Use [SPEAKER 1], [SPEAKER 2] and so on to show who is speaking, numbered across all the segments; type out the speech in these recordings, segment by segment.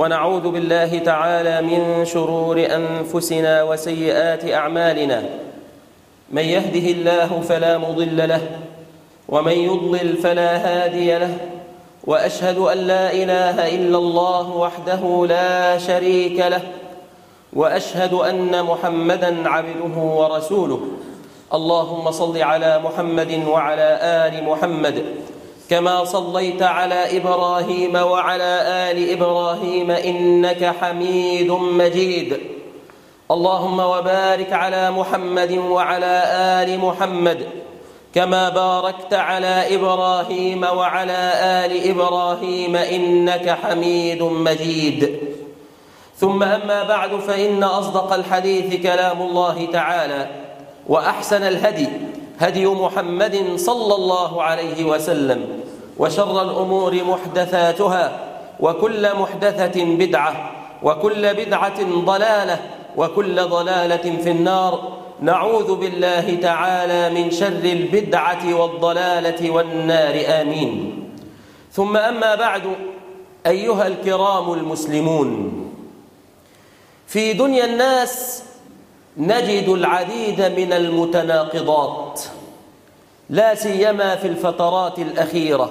[SPEAKER 1] ونعوذ بالله تعالى من شرور أنفسنا وسيئات أعمالنا. من يهده الله فلا مضل له ومن يضلل فلا هادي له، وأشهد أن لا إله إلا الله وحده لا شريك له، وأشهد أن محمدًا عبده ورسوله. اللهم صل على محمد وعلى آل محمد كما صليت على إبراهيم وعلى آل إبراهيم إنك حميد مجيد. اللهم وبارك على محمد وعلى آل محمد كما باركت على إبراهيم وعلى آل إبراهيم إنك حميد مجيد. ثم أما بعد، فإن أصدق الحديث كلام الله تعالى، وأحسن الهدي هدي محمد صلى الله عليه وسلم، وشر الأمور محدثاتها، وكل محدثة بدعة، وكل بدعة ضلالة، وكل ضلالة في النار. نعوذ بالله تعالى من شر البدعة والضلالة والنار، آمين. ثم أما بعد، أيها الكرام المسلمون، في دنيا الناس نجد العديد من المتناقضات، لا سيما في الفترات الأخيرة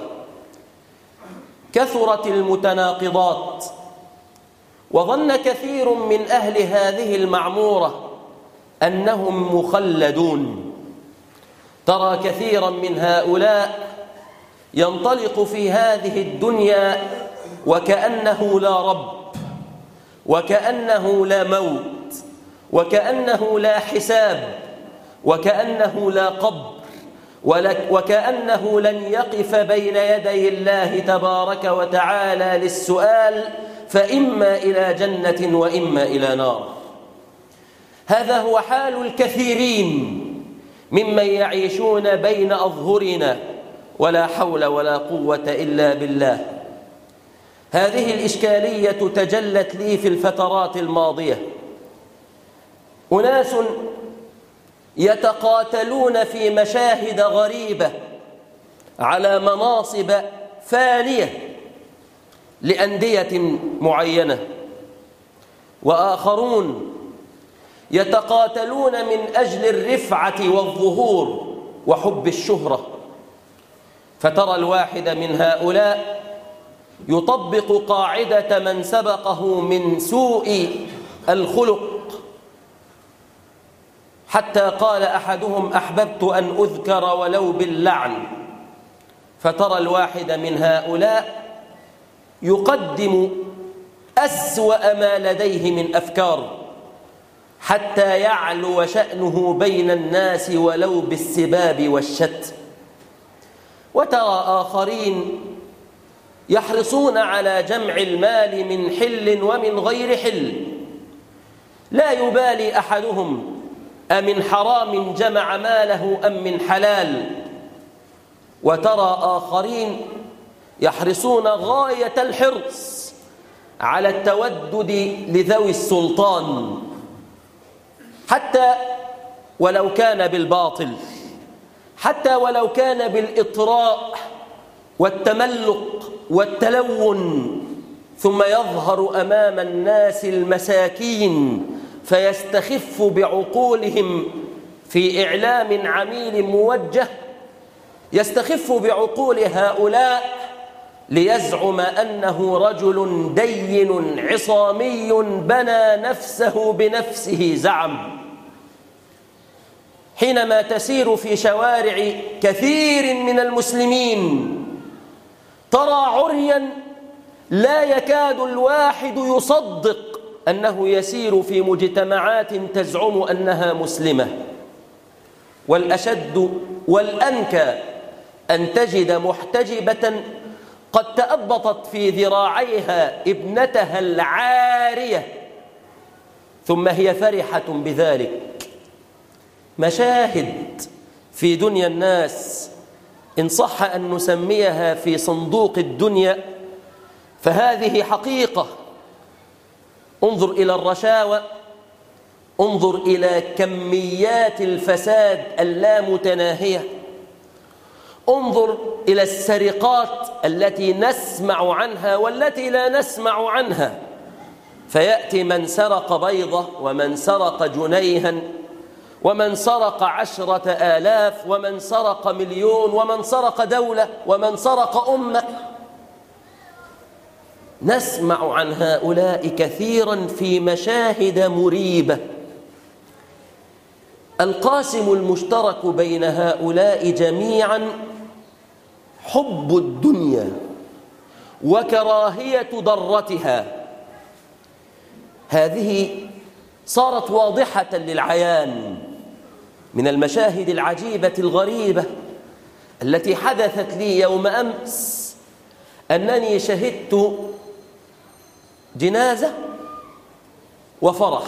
[SPEAKER 1] كثرت المتناقضات، وظن كثير من أهل هذه المعمورة أنهم مخلدون. ترى كثيرا من هؤلاء ينطلق في هذه الدنيا وكأنه لا رب، وكأنه لا موت، وكأنه لا حساب، وكأنه لا قبر، وكأنه لن يقف بين يدي الله تبارك وتعالى للسؤال، فإما إلى جنة وإما إلى نار. هذا هو حال الكثيرين ممن يعيشون بين أظهرنا، ولا حول ولا قوة إلا بالله. هذه الإشكالية تجلت لي في الفترات الماضية. أناس يتقاتلون في مشاهد غريبة على مناصب فانية لأندية معينة، وآخرون يتقاتلون من أجل الرفعة والظهور وحب الشهرة. فترى الواحد من هؤلاء يطبق قاعدة من سبقه من سوء الخلق، حتى قال أحدهم: أحببت أن أذكر ولو باللعن. فترى الواحد من هؤلاء يقدم أسوأ ما لديه من أفكار حتى يعلو شأنه بين الناس ولو بالسباب والشتم. وترى آخرين يحرصون على جمع المال من حل ومن غير حل، لا يبالي أحدهم أمن حرام جمع ماله أم من حلال. وترى آخرين يحرصون غاية الحرص على التودد لذوي السلطان، حتى ولو كان بالباطل، حتى ولو كان بالإطراء والتملق والتلون، ثم يظهر أمام الناس المساكين فيستخف بعقولهم في إعلام عميل موجه، يستخف بعقول هؤلاء ليزعم أنه رجل دين عصامي بنى نفسه بنفسه. زعم. حينما تسير في شوارع كثير من المسلمين ترى عريا لا يكاد الواحد يصدق أنه يسير في مجتمعات تزعم أنها مسلمة. والأشد والأنكى أن تجد محتجبة قد تأبطت في ذراعيها ابنتها العارية ثم هي فرحة بذلك. مشاهد في دنيا الناس إن صح أن نسميها في صندوق الدنيا فهذه حقيقة. انظر إلى الرشاوى، انظر إلى كميات الفساد اللامتناهية، انظر إلى السرقات التي نسمع عنها والتي لا نسمع عنها، فيأتي من سرق بيضة ومن سرق جنيها ومن سرق 10,000 ومن سرق 1,000,000 ومن سرق دولة ومن سرق أمة. نسمع عن هؤلاء كثيرا في مشاهد مريبة. القاسم المشترك بين هؤلاء جميعا حب الدنيا وكراهية ضرتها. هذه صارت واضحة للعيان من المشاهد العجيبة الغريبة التي حدثت لي يوم أمس، أنني شهدت جنازة وفرح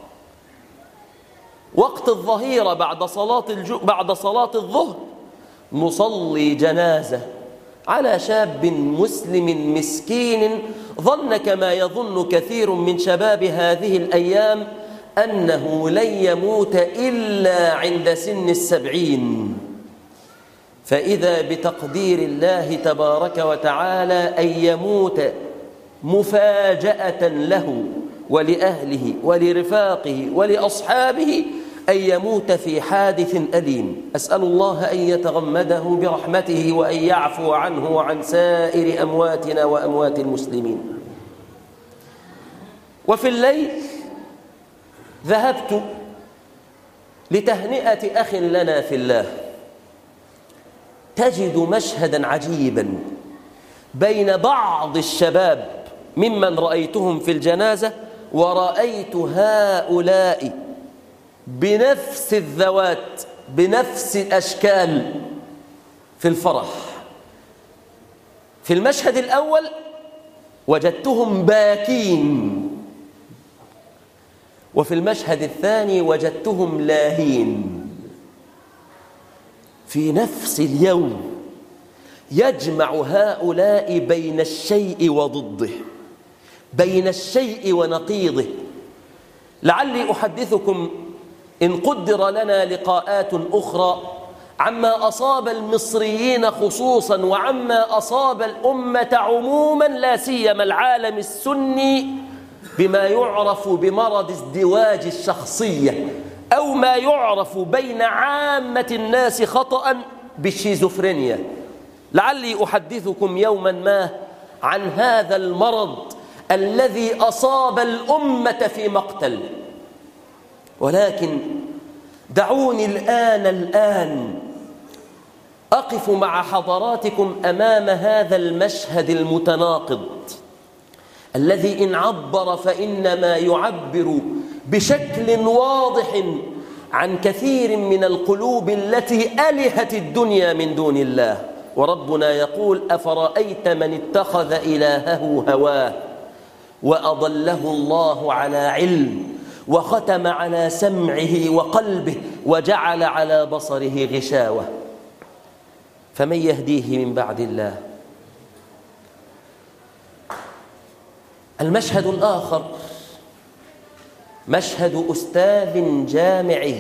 [SPEAKER 1] وقت الظهيرة بعد صلاة الظهر، نصلي جنازة على شاب مسلم مسكين ظن كما يظن كثير من شباب هذه الأيام أنه لن يموت إلا عند سن 70، فإذا بتقدير الله تبارك وتعالى أن يموت مفاجأة له ولأهله ولرفاقه ولأصحابه، أن يموت في حادث أليم. أسأل الله أن يتغمده برحمته وأن يعفو عنه وعن سائر أمواتنا وأموات المسلمين. وفي الليل ذهبت لتهنئة أخ لنا في الله، تجد مشهدا عجيبا بين بعض الشباب ممن رأيتهم في الجنازة، ورأيت هؤلاء بنفس الذوات بنفس الأشكال في الفرح. في المشهد الأول وجدتهم باكين، وفي المشهد الثاني وجدتهم لاهين. في نفس اليوم يجمع هؤلاء بين الشيء وضده، بين الشيء ونقيضه. لعلي أحدثكم إن قدر لنا لقاءات أخرى عما أصاب المصريين خصوصا وعما أصاب الأمة عموما، لا سيما العالم السني، بما يعرف بمرض ازدواج الشخصية، أو ما يعرف بين عامة الناس خطأ بالشيزوفرينيا. لعلي أحدثكم يوما ما عن هذا المرض الذي أصاب الأمة في مقتل. ولكن دعوني الآن أقف مع حضراتكم أمام هذا المشهد المتناقض الذي إن عبر فإنما يعبر بشكل واضح عن كثير من القلوب التي ألهت الدنيا من دون الله. وربنا يقول: أفرأيت من اتخذ إلهه هواه وأضله الله على علم وختم على سمعه وقلبه وجعل على بصره غشاوة، فمن يهديه من بعد الله. المشهد الآخر مشهد أستاذ جامعي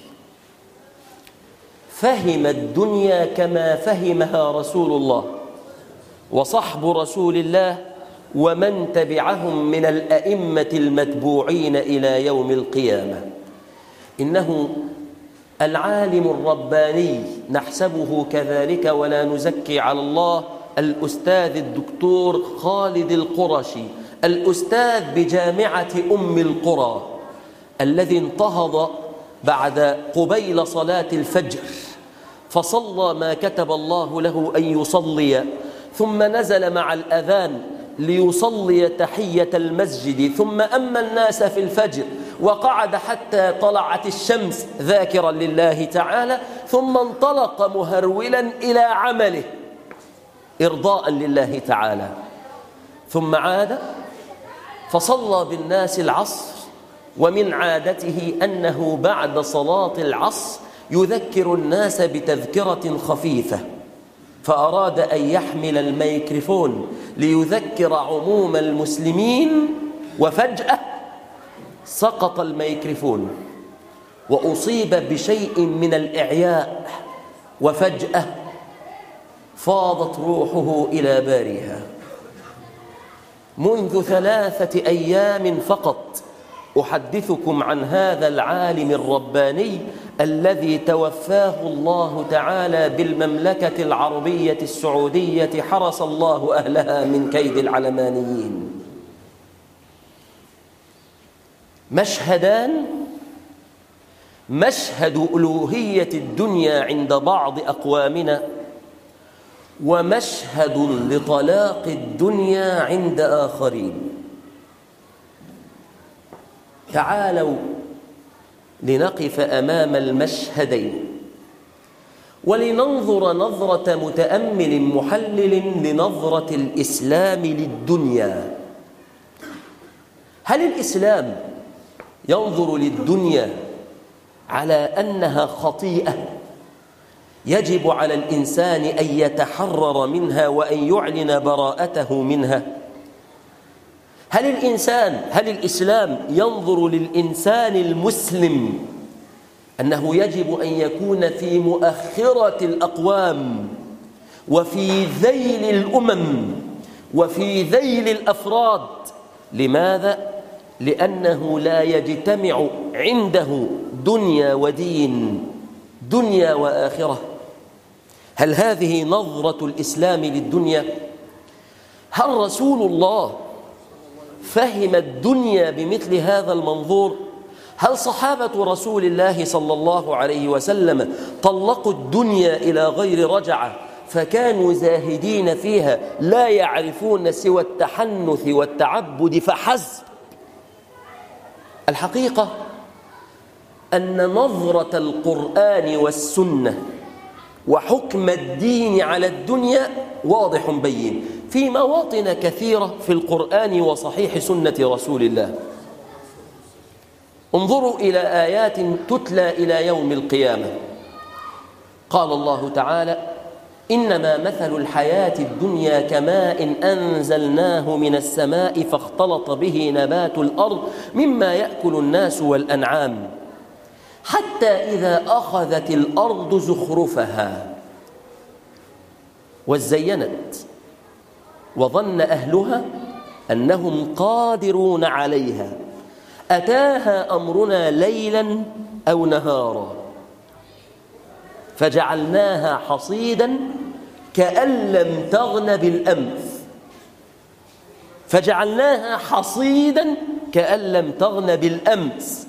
[SPEAKER 1] فهم الدنيا كما فهمها رسول الله وصحب رسول الله ومن تبعهم من الأئمة المتبوعين إلى يوم القيامة. إنه العالم الرباني نحسبه كذلك ولا نزكي على الله، الأستاذ الدكتور خالد القرشي، الأستاذ بجامعة أم القرى، الذي انتهض بعد قبيل صلاة الفجر فصلى ما كتب الله له أن يصلي، ثم نزل مع الأذان ليصلي تحية المسجد، ثم أما الناس في الفجر وقعد حتى طلعت الشمس ذاكرا لله تعالى، ثم انطلق مهرولا إلى عمله إرضاء لله تعالى، ثم عاد فصلى بالناس العصر. ومن عادته أنه بعد صلاة العصر يذكر الناس بتذكرة خفيفة، فأراد أن يحمل الميكروفون ليذكر عموم المسلمين، وفجأة سقط الميكروفون وأصيب بشيء من الإعياء، وفجأة فاضت روحه إلى باريها. منذ 3 أيام فقط أحدثكم عن هذا العالم الرباني الذي توفاه الله تعالى بالمملكة العربية السعودية، حرس الله أهلها من كيد العلمانيين. مشهدان: مشهد ألوهية الدنيا عند بعض أقوامنا، ومشهد لطلاق الدنيا عند آخرين. تعالوا لنقف أمام المشهدين ولننظر نظرة متأمل محلل لنظرة الإسلام للدنيا. هل الإسلام ينظر للدنيا على أنها خطيئة يجب على الإنسان أن يتحرر منها وأن يعلن براءته منها؟ هل الإسلام ينظر للإنسان المسلم أنه يجب أن يكون في مؤخرة الأقوام وفي ذيل الأمم وفي ذيل الأفراد؟ لماذا؟ لأنه لا يجتمع عنده دنيا ودين، دنيا وآخرة. هل هذه نظرة الإسلام للدنيا؟ هل رسول الله فهم الدنيا بمثل هذا المنظور؟ هل صحابة رسول الله صلى الله عليه وسلم طلقوا الدنيا إلى غير رجعة فكانوا زاهدين فيها لا يعرفون سوى التحنث والتعبد فحسب؟ الحقيقة أن نظرة القرآن والسنة وحكم الدين على الدنيا واضح بين في مواطن كثيرة في القرآن وصحيح سنة رسول الله. انظروا إلى آيات تتلى إلى يوم القيامة. قال الله تعالى: إنما مثل الحياة الدنيا كماء أنزلناه من السماء فاختلط به نبات الأرض مما يأكل الناس والأنعام حتى إذا أخذت الأرض زخرفها وزينت وظن أهلها أنهم قادرون عليها أتاها أمرنا ليلا أو نهارا فجعلناها حصيدا كأن لم تغن بالأمس. فجعلناها حصيدا كأن لم تغن بالأمس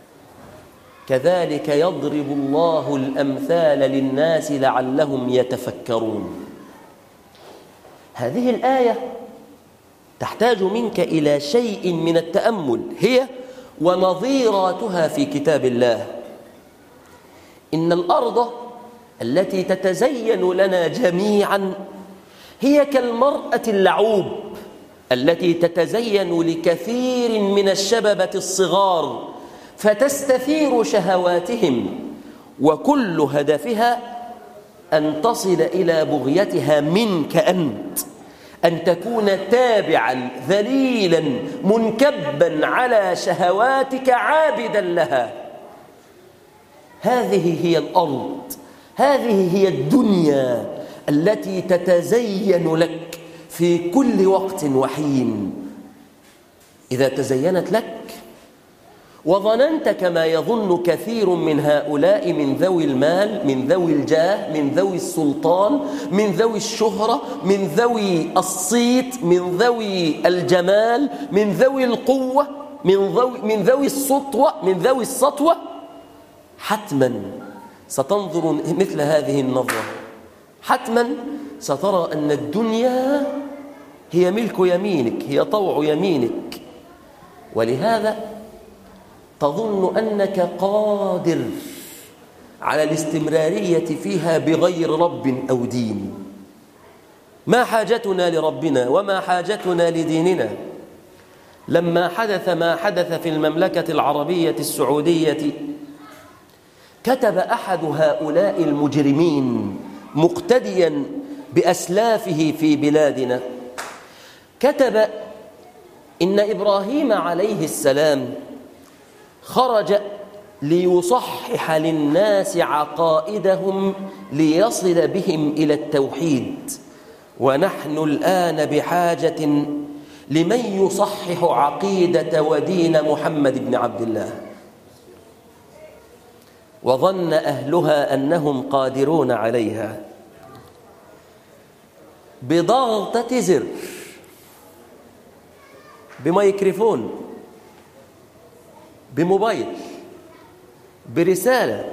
[SPEAKER 1] كذلك يضرب الله الأمثال للناس لعلهم يتفكرون. هذه الآية تحتاج منك إلى شيء من التأمل، هي ونظيراتها في كتاب الله. إن الأرض التي تتزين لنا جميعا هي كالمرأة اللعوب التي تتزين لكثير من الشببة الصغار فتستثير شهواتهم وكل هدفها أن تصل إلى بغيتها منك أنت، أن تكون تابعا ذليلا منكبا على شهواتك عابدا لها. هذه هي الأرض، هذه هي الدنيا التي تتزين لك في كل وقت وحين. إذا تزينت لك وظننت كما يظن كثير من هؤلاء من ذوي المال، من ذوي الجاه، من ذوي السلطان، من ذوي الشهرة، من ذوي الصيت، من ذوي الجمال، من ذوي القوة، من ذوي السطوة، من ذوي السطوة، حتما ستنظر مثل هذه النظرة، حتما سترى أن الدنيا هي ملك يمينك، هي طوع يمينك، ولهذا تظن أنك قادر على الاستمرارية فيها بغير رب أو دين. ما حاجتنا لربنا وما حاجتنا لديننا؟ لما حدث ما حدث في المملكة العربية السعودية كتب أحد هؤلاء المجرمين مقتديا بأسلافه في بلادنا، كتب: إن إبراهيم عليه السلام خرج ليصحح للناس عقائدهم ليصل بهم إلى التوحيد، ونحن الآن بحاجة لمن يصحح عقيدة ودين محمد بن عبد الله. وظن أهلها أنهم قادرون عليها بضغطة زر، بميكروفون، بموبايل، برسالة،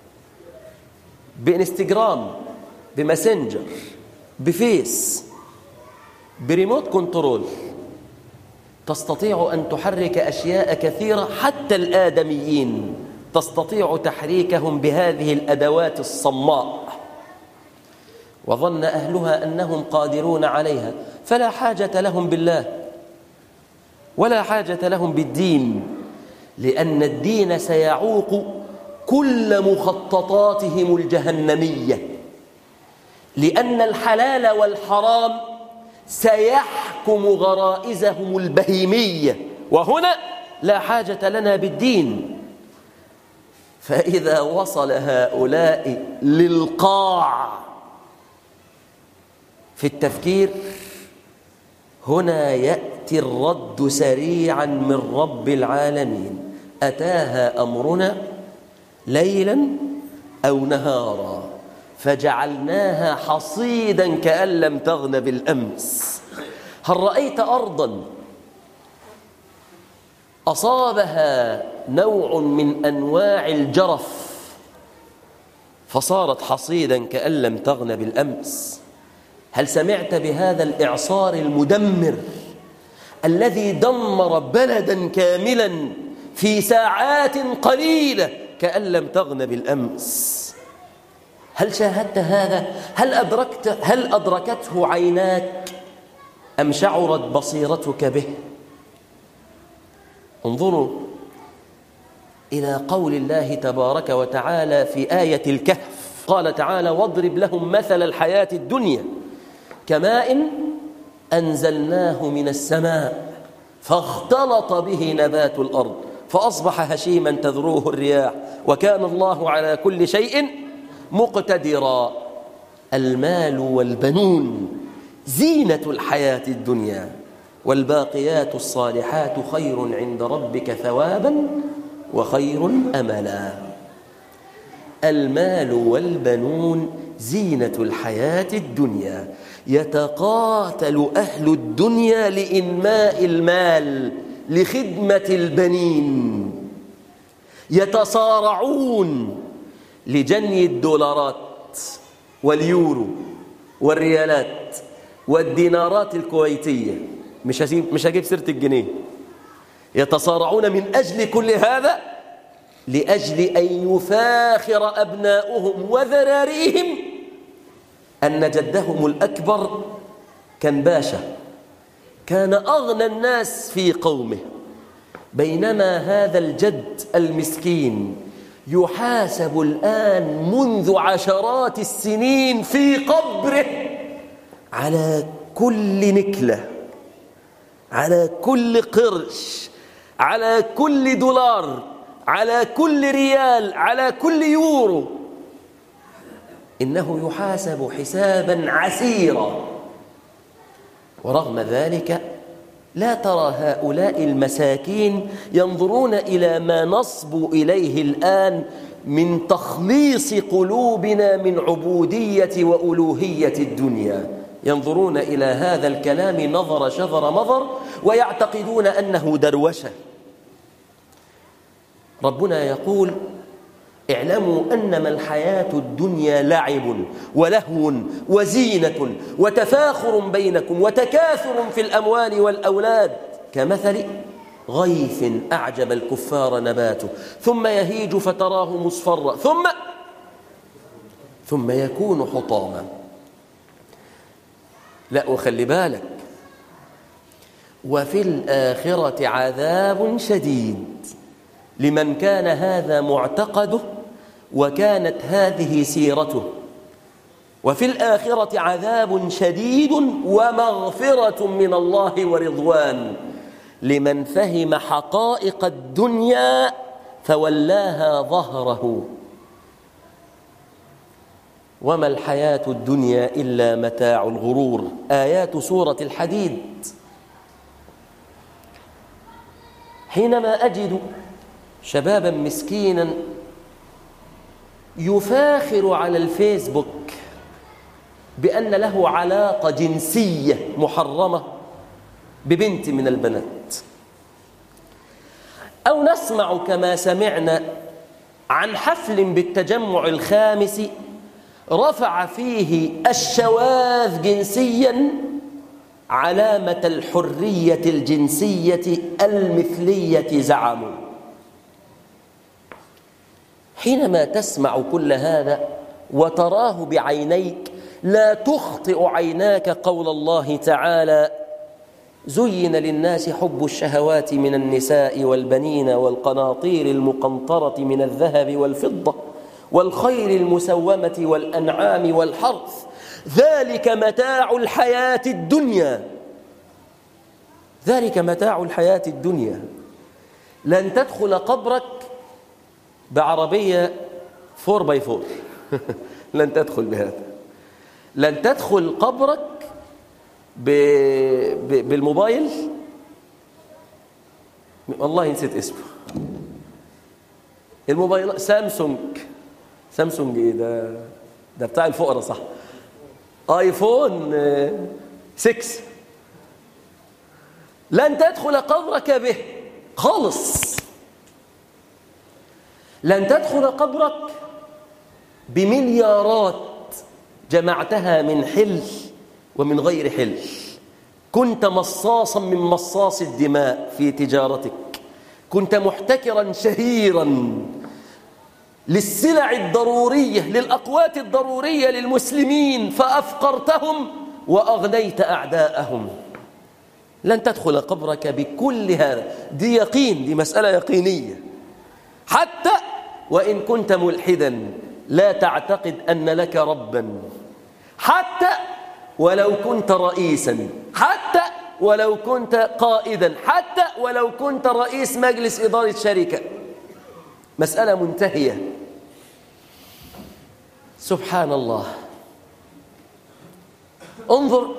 [SPEAKER 1] بإنستغرام، بماسنجر، بفيس، بريموت كنترول، تستطيع أن تحرك أشياء كثيرة. حتى الآدميين تستطيع تحريكهم بهذه الأدوات الصماء. وظن أهلها أنهم قادرون عليها، فلا حاجة لهم بالله ولا حاجة لهم بالدين، لأن الدين سيعوق كل مخططاتهم الجهنمية، لأن الحلال والحرام سيحكم غرائزهم البهيمية، وهنا لا حاجة لنا بالدين. فإذا وصل هؤلاء للقاع في التفكير، هنا يأتي الرد سريعا من رب العالمين: أتاها أمرنا ليلا أو نهارا فجعلناها حصيدا كأن لم تغن بالأمس. هل رأيت أرضا أصابها نوع من أنواع الجرف فصارت حصيدا كأن لم تغن بالأمس؟ هل سمعت بهذا الإعصار المدمر الذي دمر بلدا كاملا في ساعات قليلة كأن لم تغن بالأمس؟ هل شاهدت هذا؟ هل أدركته عيناك أم شعرت بصيرتك به؟ انظروا إلى قول الله تبارك وتعالى في آية الكهف. قال تعالى: واضرب لهم مثل الحياة الدنيا كماء أنزلناه من السماء فاختلط به نبات الأرض فأصبح هشيما تذروه الرياح وكان الله على كل شيء مقتدرا. المال والبنون زينة الحياة الدنيا والباقيات الصالحات خير عند ربك ثوابا وخير أملا. المال والبنون زينة الحياة الدنيا، يتقاتل أهل الدنيا لإنماء المال لخدمة البنين، يتصارعون لجني الدولارات واليورو والريالات والدينارات الكويتية، مش هجيب سيرة الجنيه. يتصارعون من أجل كل هذا لأجل أن يفاخر أبناؤهم وذراريهم أن جدهم الأكبر كان باشا، كان أغنى الناس في قومه، بينما هذا الجد المسكين يحاسب الآن منذ عشرات السنين في قبره على كل نكلة، على كل قرش، على كل دولار، على كل ريال، على كل يورو. إنه يحاسب حسابا عسيرا، ورغم ذلك لا ترى هؤلاء المساكين ينظرون إلى ما نصبو إليه الآن من تخليص قلوبنا من عبودية وألوهية الدنيا. ينظرون إلى هذا الكلام نظر شذر مظر ويعتقدون أنه دروشة. ربنا يقول: اعلموا أنما الحياة الدنيا لعب ولهو وزينة وتفاخر بينكم وتكاثر في الأموال والأولاد كمثل غيث أعجب الكفار نباته ثم يهيج فتراه مصفرا ثم يكون حطاما. لا، وخلي بالك: وفي الآخرة عذاب شديد لمن كان هذا معتقده وكانت هذه سيرته. وفي الآخرة عذاب شديد ومغفرة من الله ورضوان لمن فهم حقائق الدنيا فولاها ظهره. وما الحياة الدنيا إلا متاع الغرور. آيات سورة الحديد. حينما أجد شبابا مسكينا يفاخر على الفيسبوك بأن له علاقة جنسية محرمة ببنت من البنات، أو نسمع كما سمعنا عن حفل بالتجمع الخامس رفع فيه الشواذ جنسيا علامة الحرية الجنسية المثلية زعموا. حينما تسمع كل هذا وتراه بعينيك لا تخطئ عيناك قول الله تعالى: زين للناس حب الشهوات من النساء والبنين والقناطير المقنطرة من الذهب والفضة والخيل المسومة والأنعام والحرث ذلك متاع الحياة الدنيا. ذلك متاع الحياة الدنيا. لن تدخل قبرك بعربية 4x4 لن تدخل بهذا. لن تدخل قبرك بالموبايل، والله نسيت اسمه، الموبايل سامسونج ايه ده بتاع الفقراء صح، ايفون 6. لن تدخل قبرك به خالص. لن تدخل قبرك بمليارات جمعتها من حل ومن غير حل. كنت مصاصا من مصاص الدماء في تجارتك، كنت محتكرا شهيرا للسلع الضرورية للأقوات الضرورية للمسلمين فأفقرتهم وأغنيت أعداءهم. لن تدخل قبرك بكل هذا. دي يقين، دي مسألة يقينية. حتى وإن كنت ملحدا لا تعتقد أن لك ربا، حتى ولو كنت رئيسا، حتى ولو كنت قائدا، حتى ولو كنت رئيس مجلس إدارة شركة. مسألة منتهية. سبحان الله. انظر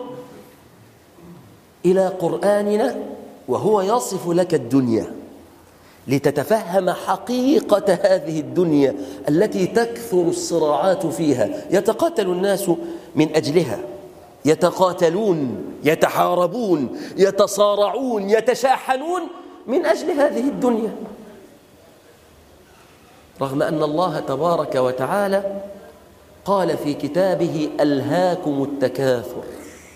[SPEAKER 1] إلى قرآننا وهو يصف لك الدنيا لتتفهم حقيقة هذه الدنيا التي تكثر الصراعات فيها. يتقاتل الناس من أجلها، يتقاتلون، يتحاربون، يتصارعون، يتشاحنون من أجل هذه الدنيا، رغم أن الله تبارك وتعالى قال في كتابه: ألهاكم التكاثر.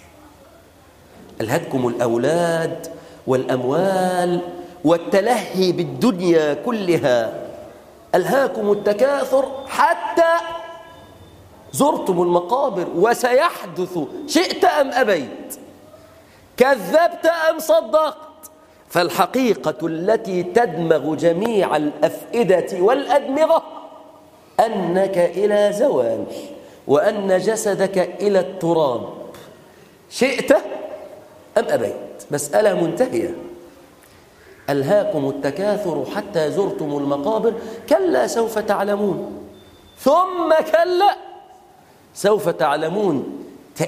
[SPEAKER 1] ألهتكم الأولاد والأموال والتلهي بالدنيا كلها. ألهاكم التكاثر حتى زرتم المقابر، وسيحدث شئت أم أبيت، كذبت أم صدقت. فالحقيقة التي تدمغ جميع الأفئدة والأدمغة أنك إلى زوال، وأن جسدك إلى التراب، شئت أم أبيت. مسألة منتهية. ألهاكم التكاثر حتى زرتم المقابر، كلا سوف تعلمون، ثم كلا سوف تعلمون.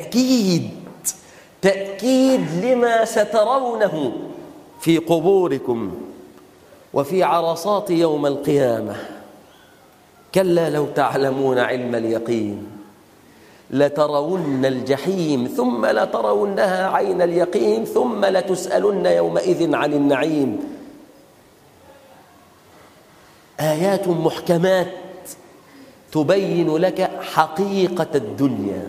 [SPEAKER 1] تأكيد لما سترونه في قبوركم وفي عرصات يوم القيامة. كلا لو تعلمون علم اليقين لترون الجحيم ثم لترونها عين اليقين ثم لتسألن يومئذ عن النعيم. آيات محكمات تبين لك حقيقة الدنيا.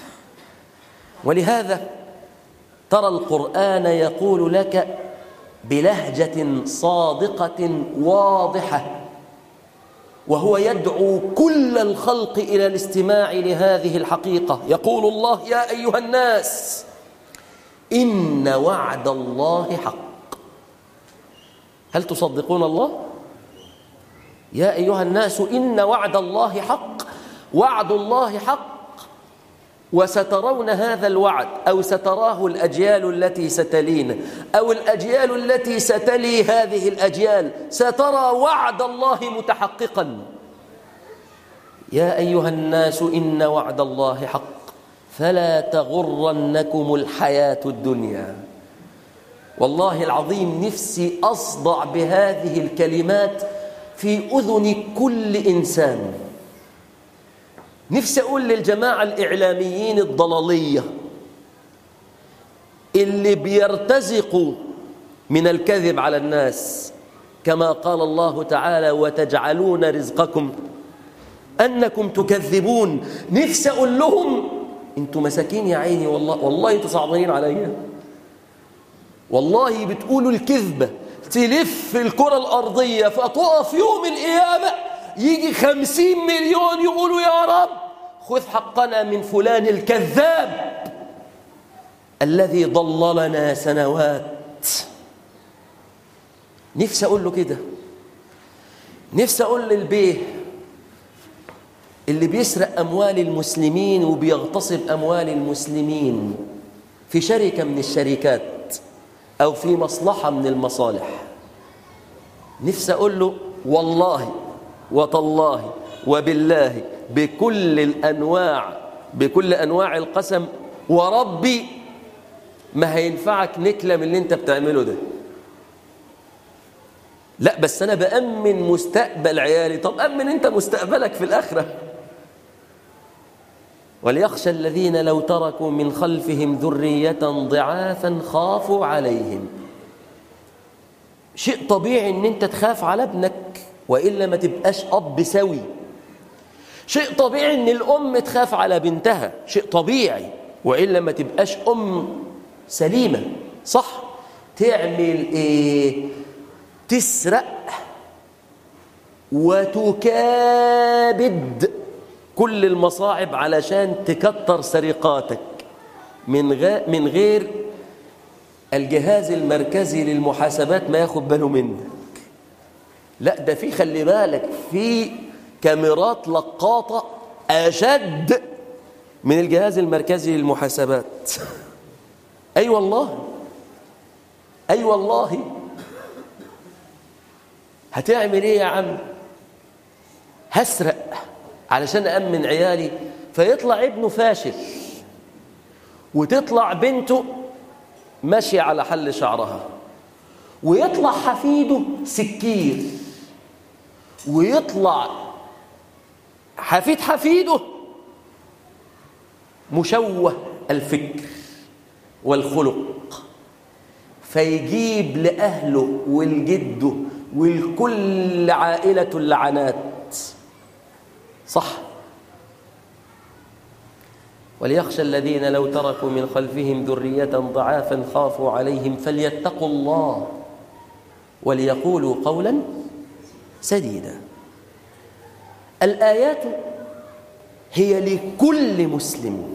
[SPEAKER 1] ولهذا ترى القرآن يقول لك بلهجة صادقة واضحة، وهو يدعو كل الخلق إلى الاستماع لهذه الحقيقة. يقول الله: يا أيها الناس إن وعد الله حق. هل تصدقون الله؟ يا أيها الناس إن وعد الله حق. وعد الله حق، وسترون هذا الوعد، أو ستراه الأجيال التي ستلينا، أو الأجيال التي ستلي هذه الأجيال، سترى وعد الله متحققا. يا أيها الناس إن وعد الله حق فلا تغرنكم الحياة الدنيا. والله العظيم نفسي أصدع بهذه الكلمات في أذن كل إنسان. نفسي أقول للجماعة الإعلاميين الضلالية اللي بيرتزقوا من الكذب على الناس، كما قال الله تعالى: وتجعلون رزقكم أنكم تكذبون. نفسي أقول لهم: أنتوا مساكين يا عيني، والله أنتوا صعبانين عليا، والله بتقولوا الكذبة تلف الكرة الأرضية فتقف يوم القيامة يجي 50 مليون يقولوا: يا رب خذ حقنا من فلان الكذاب الذي ضللنا سنوات. نفسي أقول له كده. نفسي أقول للبيه اللي بيسرق أموال المسلمين وبيغتصب أموال المسلمين في شركة من الشركات أو في مصلحة من المصالح، نفسي أقول له: والله وتالله وبالله بكل أنواع القسم وربي ما هينفعك نكلة من اللي انت بتعمله ده. لا بس أنا بأمن مستقبل عيالي. طب أمن انت مستقبلك في الآخرة. وليخشى الذين لو تركوا من خلفهم ذرية ضعافا خافوا عليهم. شيء طبيعي ان انت تخاف على ابنك وإلا ما تبقاش أب سوي. شيء طبيعي ان الأم تخاف على بنتها، شيء طبيعي، وإلا ما تبقاش أم سليمة. صح؟ تعمل ايه؟ تسرق وتكابد كل المصاعب علشان تكتر سرقاتك من غير الجهاز المركزي للمحاسبات ما ياخد باله منك. لا ده في، خلي بالك، في كاميرات لقاطة أشد من الجهاز المركزي للمحاسبات. أي والله، أي والله. هتعمل ايه يا عم؟ هسرق علشان أأمن عيالي، فيطلع ابنه فاشل وتطلع بنته ماشية على حل شعرها، ويطلع حفيده سكير، ويطلع حفيده مشوه الفكر والخلق، فيجيب لأهله والجده والكل عائلة اللعنات. صح؟ وليخشى الذين لو تركوا من خلفهم ذرية ضعافا خافوا عليهم فليتقوا الله وليقولوا قولا سديدا. الآيات هي لكل مسلم،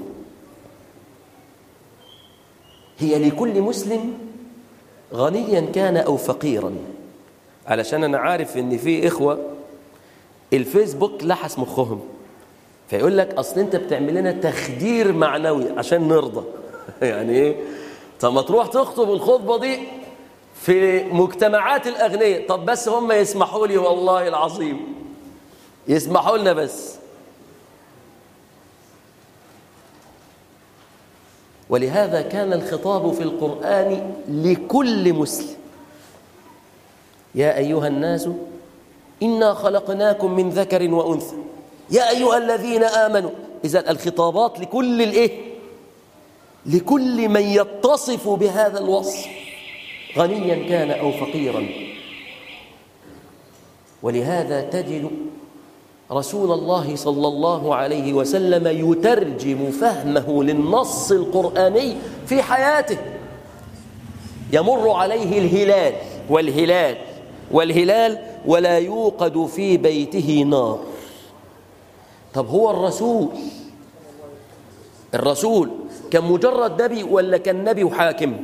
[SPEAKER 1] هي لكل مسلم غنيا كان أو فقيرا. علشان أنا عارف إن في إخوة الفيسبوك لحس مخهم، فيقول لك أصل أنت بتعمل لنا تخدير معنوي عشان نرضى. يعني إيه؟ طب ما تروح تخطب الخطبة دي في مجتمعات الأغنياء. طب بس هم يسمحوا لي، والله العظيم يسمحوا لنا بس. ولهذا كان الخطاب في القرآن لكل مسلم: يا أيها الناس إنا خلقناكم من ذكر وأنثى يا أيها الذين آمنوا. إذن الخطابات لكل الإيه؟ لكل من يتصف بهذا الوصف غنيا كان أو فقيرا. ولهذا تجد رسول الله صلى الله عليه وسلم يترجم فهمه للنص القرآني في حياته. يمر عليه الهلال والهلال ولا يوقد في بيته نار. طب هو الرسول كان مجرد نبي ولا كان نبي وحاكم؟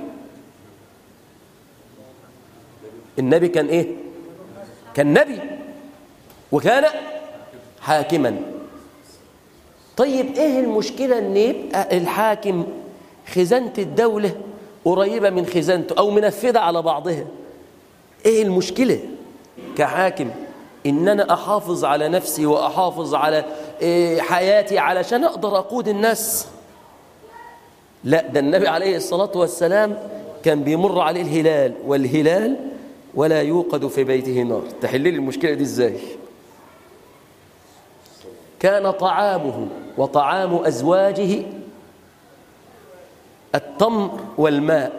[SPEAKER 1] النبي كان ايه؟ كان نبي وكان حاكما. طيب ايه المشكلة ان يبقى الحاكم خزانة الدولة قريبة من خزانته او منفذة على بعضها؟ ايه المشكلة كحاكم ان انا احافظ على نفسي واحافظ على حياتي علشان اقدر اقود الناس؟ لا، ده النبي عليه الصلاة والسلام كان بيمر عليه الهلال والهلال ولا يوقد في بيته نار. تحل لي المشكلة دي ازاي؟ كان طعامه وطعام أزواجه التمر والماء.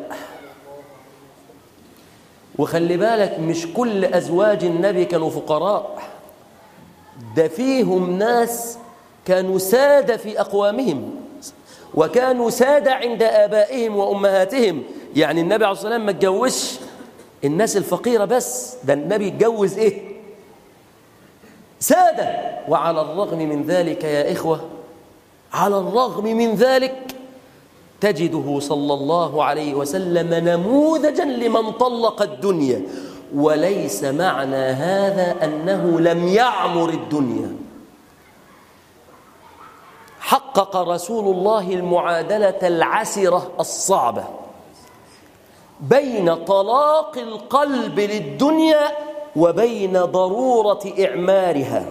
[SPEAKER 1] وخلي بالك مش كل أزواج النبي كانوا فقراء، ده فيهم ناس كانوا سادة في أقوامهم وكانوا سادة عند آبائهم وأمهاتهم. يعني النبي عليه الصلاة والسلام ما اتجوزش الناس الفقيرة بس، ده النبي اتجوز إيه؟ سادة. وعلى الرغم من ذلك يا إخوة، على الرغم من ذلك تجده صلى الله عليه وسلم نموذجا لمن طلق الدنيا. وليس معنى هذا أنه لم يعمر الدنيا. حقق رسول الله المعادلة العسرة الصعبة بين طلاق القلب للدنيا وبين ضرورة إعمارها.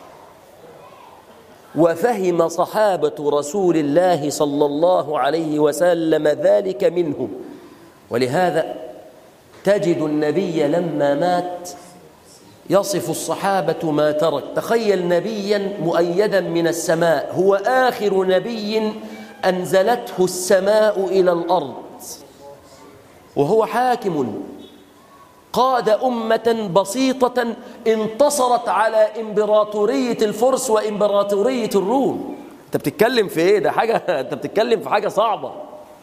[SPEAKER 1] وفهم صحابة رسول الله صلى الله عليه وسلم ذلك منه. ولهذا تجد النبي لما مات يصف الصحابة ما ترك. تخيل نبيا مؤيدا من السماء، هو آخر نبي أنزلته السماء إلى الأرض، وهو حاكم قاد أمة بسيطة انتصرت على إمبراطورية الفرس وإمبراطورية الروم. أنت بتتكلم في إيه؟ ده حاجة، أنت بتتكلم في حاجة صعبة.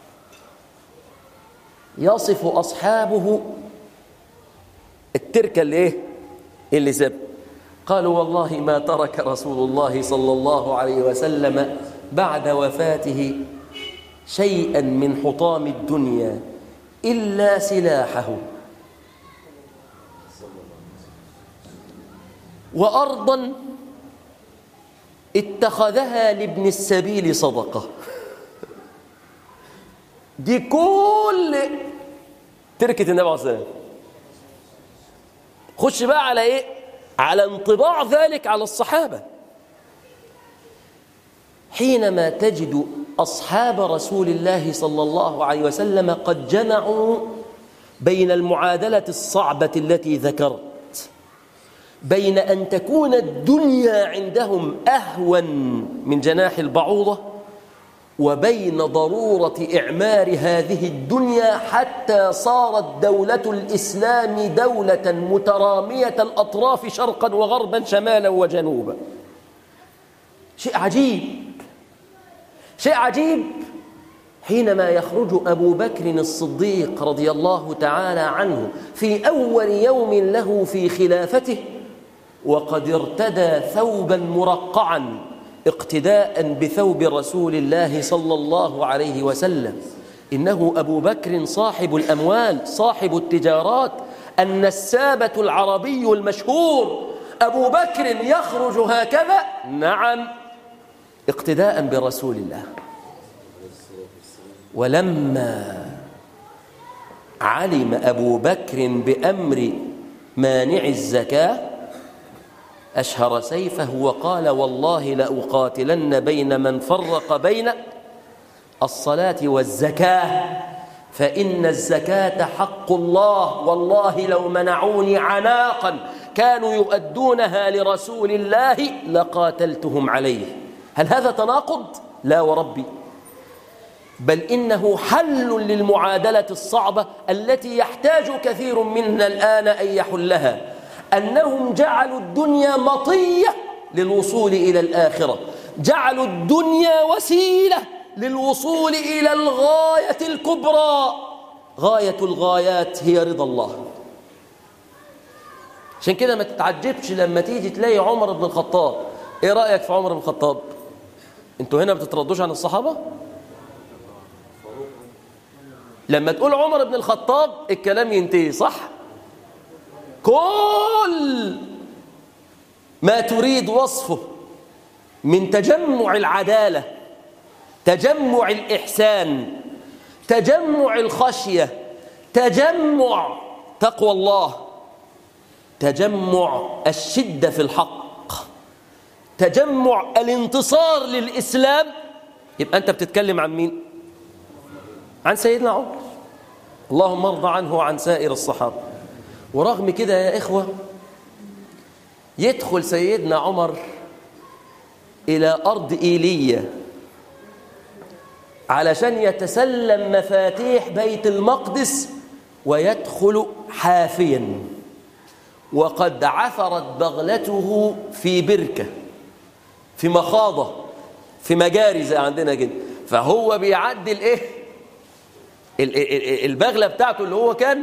[SPEAKER 1] يصف أصحابه التركة اللي إيه؟ اللي سب. قالوا والله ما ترك رسول الله صلى الله عليه وسلم بعد وفاته شيئا من حطام الدنيا إلا سلاحه، وأرضا اتخذها لابن السبيل صدقة. دي كل تركة النبي عليه الصلاة والسلام. خش بقى على إيه؟ على انطباع ذلك على الصحابة. حينما تجد أصحاب رسول الله صلى الله عليه وسلم قد جمعوا بين المعادلة الصعبة التي ذكرت، بين أن تكون الدنيا عندهم أهون من جناح البعوضة، وبين ضرورة إعمار هذه الدنيا حتى صارت دولة الإسلام دولة مترامية الأطراف شرقا وغربا شمالا وجنوبا. شيء عجيب، شيء عجيب. حينما يخرج أبو بكر الصديق رضي الله تعالى عنه في أول يوم له في خلافته وقد ارتدى ثوبا مرقعا اقتداء بثوب رسول الله صلى الله عليه وسلم. إنه أبو بكر صاحب الأموال، صاحب التجارات، النسابة العربي المشهور. أبو بكر يخرج هكذا، نعم، اقتداء برسول الله. ولما علم أبو بكر بأمر مانع الزكاة أشهر سيفه وقال والله لأقاتلن بين من فرق بين الصلاة والزكاة، فإن الزكاة حق الله، والله لو منعوني عناقا كانوا يؤدونها لرسول الله لقاتلتهم عليه. هل هذا تناقض؟ لا وربي، بل إنه حل للمعادلة الصعبة التي يحتاج كثير منا الآن أن يحلها. أنهم جعلوا الدنيا مطية للوصول إلى الآخرة، جعلوا الدنيا وسيلة للوصول إلى الغاية الكبرى. غاية الغايات هي رضا الله. عشان كده ما تتعجبش لما تيجي تلاقي عمر بن الخطاب. إيه رأيك في عمر بن الخطاب؟ أنتوا هنا بتتردوش عن الصحابة؟ لما تقول عمر بن الخطاب الكلام ينتهي، صح؟ كل ما تريد وصفه من تجمع العدالة، تجمع الإحسان، تجمع الخشية، تجمع تقوى الله، تجمع الشدة في الحق، تجمع الانتصار للإسلام، يبقى أنت بتتكلم عن مين؟ عن سيدنا عمر. اللهم ارض عنه وعن سائر الصحابة. ورغم كده يا إخوة يدخل سيدنا عمر إلى أرض إيلية علشان يتسلم مفاتيح بيت المقدس ويدخل حافيا، وقد عثرت بغلته في بركة، في مخاضة، في مجاري زي عندنا كده، فهو بيعدل ايه البغلة بتاعته اللي هو كان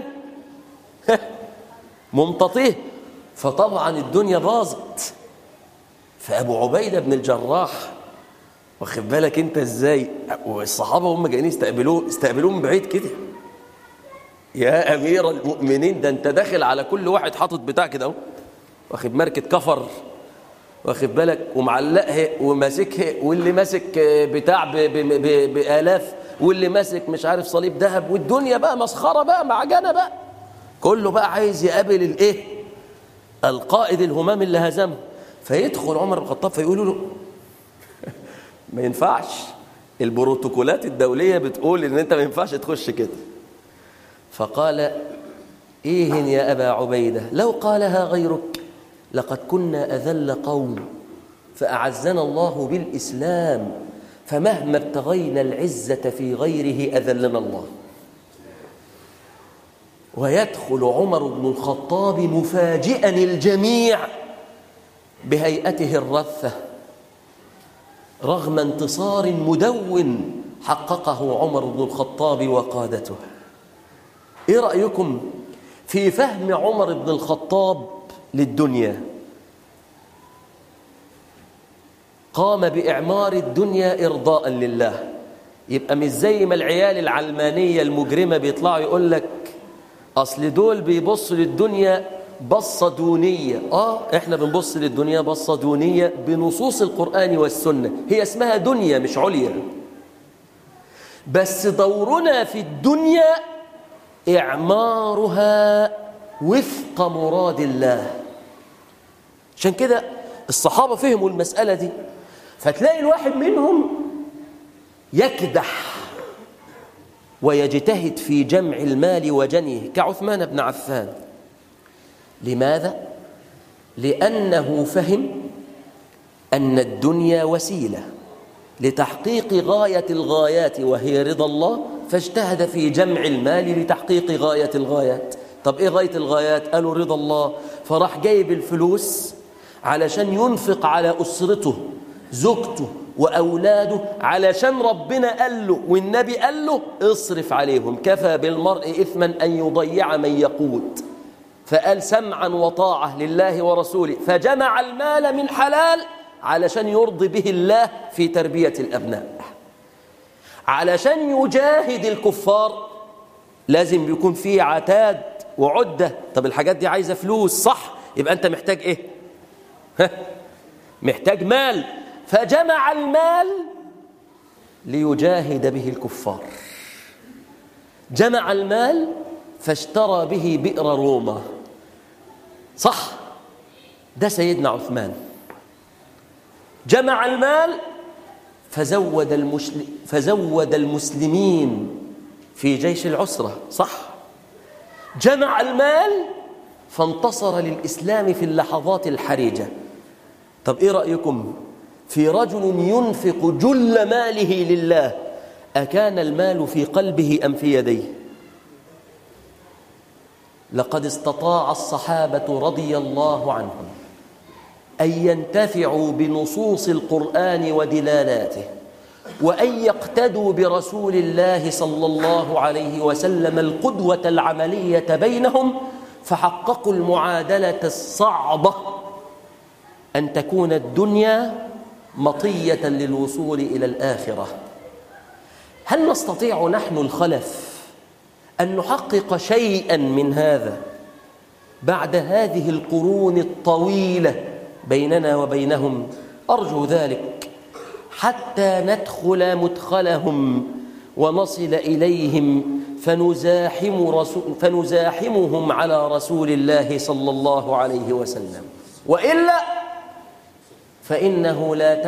[SPEAKER 1] ممتطيه، فطبعا الدنيا باظت. فأبو عبيدة بن الجراح، واخد بالك انت ازاي، والصحابة هم جايين استقبلوه من بعيد كده، يا أمير المؤمنين ده انت داخل على كل واحد حاطط بتاع كده اهو، واخد ماركة كفر، واخد بالك، ومعلقها وماسكها، واللي ماسك بتاع بآلاف، واللي ماسك مش عارف صليب ذهب، والدنيا بقى مسخرة بقى معجنة بقى، كله بقى عايز يقابل الايه القائد الهمام اللي هزمه. فيدخل عمر بن الخطاب فيقولوا له ما ينفعش، البروتوكولات الدولية بتقول ان انت ما ينفعش تخش كده. فقال ايه يا أبا عبيدة، لو قالها غيرك لقد كنا أذل قوم فأعزنا الله بالإسلام، فمهما ابتغينا العزة في غيره أذلنا الله. ويدخل عمر بن الخطاب مفاجئا الجميع بهيئته الرثة رغم انتصار مدون حققه عمر بن الخطاب وقادته. ايه رأيكم في فهم عمر بن الخطاب للدنيا؟ قام بإعمار الدنيا إرضاء لله. يبقى مش زي ما العيال العلمانية المجرمة بيطلعوا يقول لك أصل دول بيبصوا للدنيا بصة دونية. إحنا بنبص للدنيا بصة دونية بنصوص القرآن والسنة، هي اسمها دنيا مش عليا، بس دورنا في الدنيا إعمارها وفق مراد الله. عشان كده الصحابة فهموا المسألة دي، فتلاقي الواحد منهم يكدح ويجتهد في جمع المال وجنيه كعثمان بن عفان. لماذا؟ لأنه فهم أن الدنيا وسيلة لتحقيق غاية الغايات وهي رضا الله، فاجتهد في جمع المال لتحقيق غاية الغايات. طب إيه غاية الغايات؟ قالوا رضا الله، فراح جايب الفلوس علشان ينفق على أسرته، زوجته وأولاده، علشان ربنا قال له والنبي قال له اصرف عليهم، كفى بالمرء إثما أن يضيع من يقوت. فقال سمعا وطاعة لله ورسوله، فجمع المال من حلال علشان يرضي به الله في تربية الأبناء. علشان يجاهد الكفار لازم يكون فيه عتاد وعدة. طب الحاجات دي عايزة فلوس، صح؟ يبقى أنت محتاج إيه؟ محتاج مال، فجمع المال ليجاهد به الكفار. جمع المال فاشترى به بئر روما، صح؟ ده سيدنا عثمان. جمع المال فزود المسلمين في جيش العسرة، صح؟ جمع المال فانتصر للإسلام في اللحظات الحرجة. طب إيه رأيكم في رجل ينفق جل ماله لله، أكان المال في قلبه أم في يديه؟ لقد استطاع الصحابة رضي الله عنهم أن ينتفعوا بنصوص القرآن ودلالاته، وأن يقتدوا برسول الله صلى الله عليه وسلم القدوة العملية بينهم، فحققوا المعادلة الصعبة أن تكون الدنيا مطية للوصول إلى الآخرة. هل نستطيع نحن الخلف أن نحقق شيئا من هذا بعد هذه القرون الطويلة بيننا وبينهم؟ أرجو ذلك حتى ندخل مدخلهم ونصل إليهم فنزاحمهم على رسول الله صلى الله عليه وسلم، وإلا فإنه لا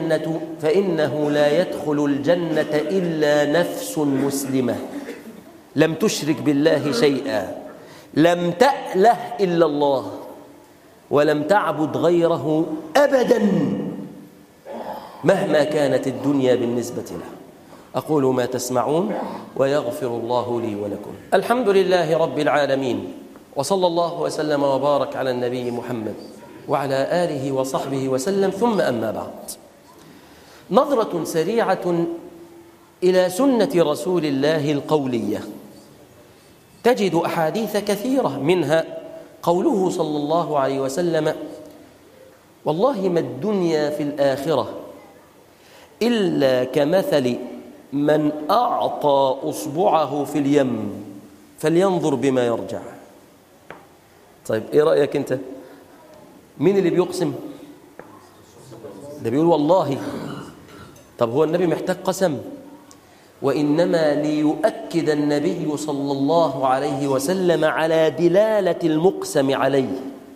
[SPEAKER 1] يدخل الجنة إلا نفس مسلمة. لم تشرك بالله شيئا، لم تأله إلا الله، ولم تعبد غيره أبدا مهما كانت الدنيا بالنسبة له. أقول ما تسمعون ويغفر الله لي ولكم. الحمد لله رب العالمين، وصلى الله وسلم وبارك على النبي محمد وعلى آله وصحبه وسلم، ثم أما بعد. نظرة سريعة إلى سنة رسول الله القولية. تجد أحاديث كثيرة، منها قوله صلى الله عليه وسلم: والله ما الدنيا في الآخرة إلا كمثل من أعطى أصبعه في اليم فلينظر بما يرجع. طيب إيه رأيك أنت؟ مين اللي بيقسم؟ ده بيقول والله. طب هو النبي محتاج قسم؟ وإنما ليؤكد النبي صلى الله عليه وسلم على دلالة المقسم عليه.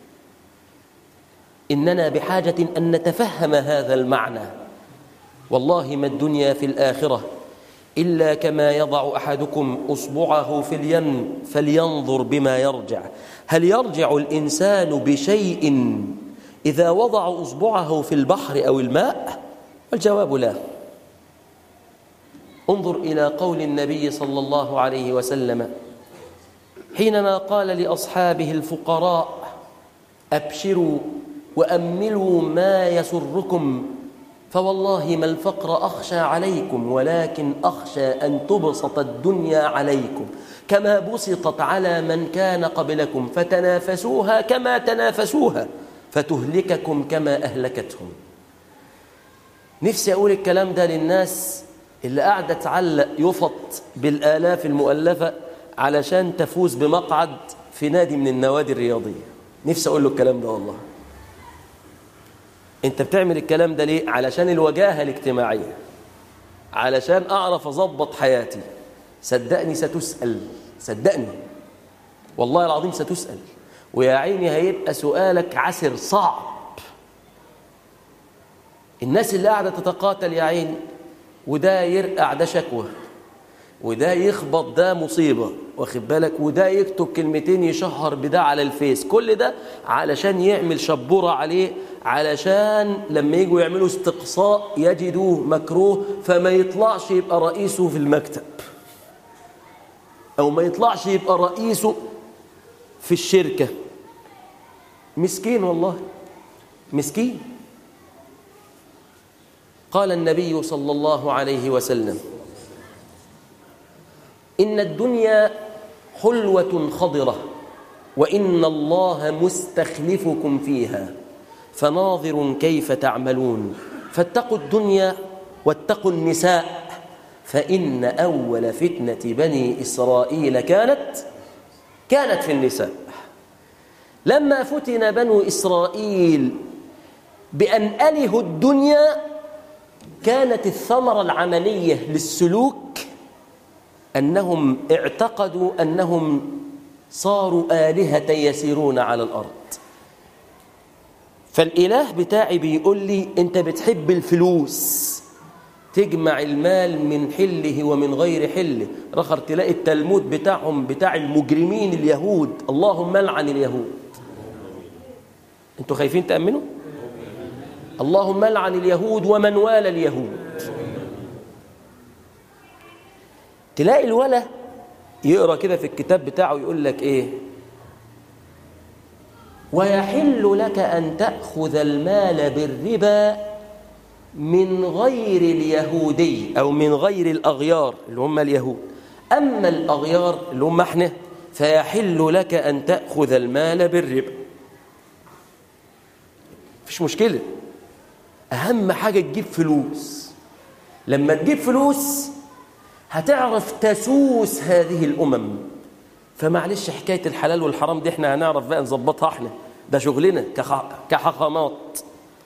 [SPEAKER 1] إننا بحاجة أن نتفهم هذا المعنى. والله ما الدنيا في الآخرة إلا كما يضع أحدكم أصبعه في اليم فلينظر بما يرجع. هل يرجع الإنسان بشيء إذا وضع أصبعه في البحر أو الماء؟ الجواب لا. انظر إلى قول النبي صلى الله عليه وسلم حينما قال لأصحابه الفقراء: أبشروا وأملوا ما يسركم، فوالله ما الفقر أخشى عليكم، ولكن أخشى أن تبسط الدنيا عليكم كما بسطت على من كان قبلكم، فتنافسوها كما تنافسوها، فتهلككم كما أهلكتهم. نفسي أقول الكلام ده للناس اللي قاعدة تعلق يفط بالآلاف المؤلفة علشان تفوز بمقعد في نادي من النوادي الرياضية. نفسي أقول له الكلام ده والله. أنت بتعمل الكلام ده ليه؟ علشان الوجاهة الاجتماعية، علشان أعرف أضبط حياتي. صدقني ستسأل، صدقني والله العظيم ستسأل، ويا عيني هيبقى سؤالك عسر صعب. الناس اللي قاعدة تتقاتل يا عيني، وده يرقع ده شكوى، وده يخبط ده مصيبة، واخد بالك، وده يكتب كلمتين يشهر بده على الفيس، كل ده علشان يعمل شبورة عليه، علشان لما يجوا يعملوا استقصاء يجدوه مكروه فما يطلعش يبقى رئيسه في المكتب، أو ما يطلعش يبقى رئيسه في الشركة. مسكين والله، مسكين. قال النبي صلى الله عليه وسلم: إن الدنيا حلوة خضرة، وإن الله مستخلفكم فيها فناظر كيف تعملون، فاتقوا الدنيا واتقوا النساء، فإن أول فتنة بني إسرائيل كانت في النساء. لما فتن بنو إسرائيل بأن ألهوا الدنيا، كانت الثمرة العملية للسلوك أنهم اعتقدوا أنهم صاروا آلهة يسيرون على الأرض. فالإله بتاعي بيقول لي: أنت بتحب الفلوس، تجمع المال من حله ومن غير حله. رخر تلاقي التلمود بتاعهم بتاع المجرمين اليهود: اللهم لعن اليهود. أنتوا خايفين تأمنوا؟ اللهم لعن اليهود ومن والى اليهود. تلاقي الولا يقرأ كده في الكتاب بتاعه يقول لك إيه: ويحل لك أن تأخذ المال بالربا من غير اليهودي أو من غير الأغيار اللي هم اليهود، أما الأغيار اللي هم احنا فيحل لك أن تأخذ المال بالربا. مفيش مشكلة، أهم حاجة تجيب فلوس. لما تجيب فلوس هتعرف تسوس هذه الأمم. فمعلش حكاية الحلال والحرام دي احنا هنعرف بقى نظبطها احنا، ده شغلنا كحقامات.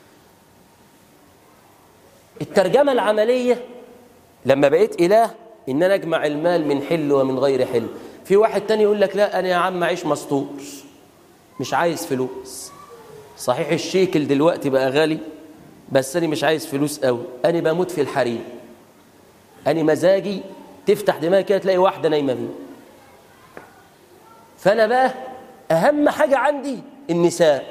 [SPEAKER 1] الترجمة العملية لما بقيت إله إن أنا أجمع المال من حل ومن غير حل. في واحد تاني يقول لك: لا أنا يا عم أعيش مستور، مش عايز فلوس. صحيح الشيكل دلوقتي بقى غالي، بس أنا مش عايز فلوس قوي، أنا بموت في الحريم، أنا مزاجي تفتح دماغي كده تلاقي واحدة نايمة فيه. فأنا بقى أهم حاجة عندي النساء.